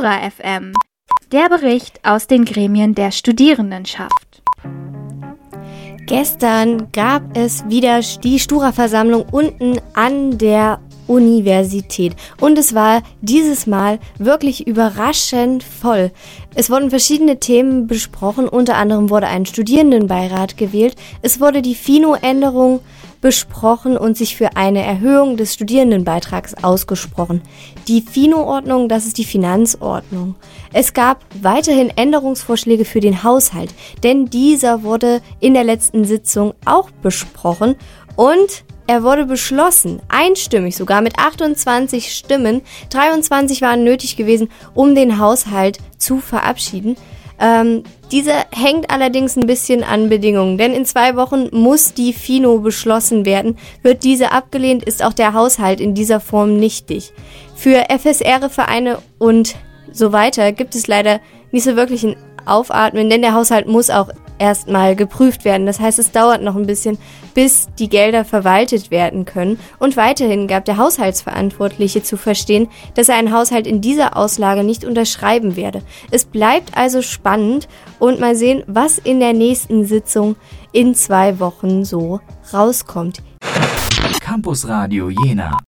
Stura FM. Der Bericht aus den Gremien der Studierendenschaft. Gestern gab es wieder die Stura-Versammlung unten an der Universität und es war dieses Mal wirklich überraschend voll. Es wurden verschiedene Themen besprochen, unter anderem wurde ein Studierendenbeirat gewählt, es wurde die FINO-Änderung besprochen und sich für eine Erhöhung des Studierendenbeitrags ausgesprochen. Die FINO-Ordnung, das ist die Finanzordnung. Es gab weiterhin Änderungsvorschläge für den Haushalt, denn dieser wurde in der letzten Sitzung auch besprochen und er wurde beschlossen, einstimmig sogar mit 28 Stimmen. 23 waren nötig gewesen, um den Haushalt zu verabschieden. Dieser hängt allerdings ein bisschen an Bedingungen, denn in 2 Wochen muss die FINO beschlossen werden. Wird diese abgelehnt, ist auch der Haushalt in dieser Form nichtig. Für FSR-Vereine und so weiter gibt es leider nicht so wirklich ein Aufatmen, denn der Haushalt muss auch erstmal geprüft werden. Das heißt, es dauert noch ein bisschen, bis die Gelder verwaltet werden können. Und weiterhin gab der Haushaltsverantwortliche zu verstehen, dass er einen Haushalt in dieser Auslage nicht unterschreiben werde. Es bleibt also spannend und mal sehen, was in der nächsten Sitzung in 2 Wochen so rauskommt. Campus Radio Jena.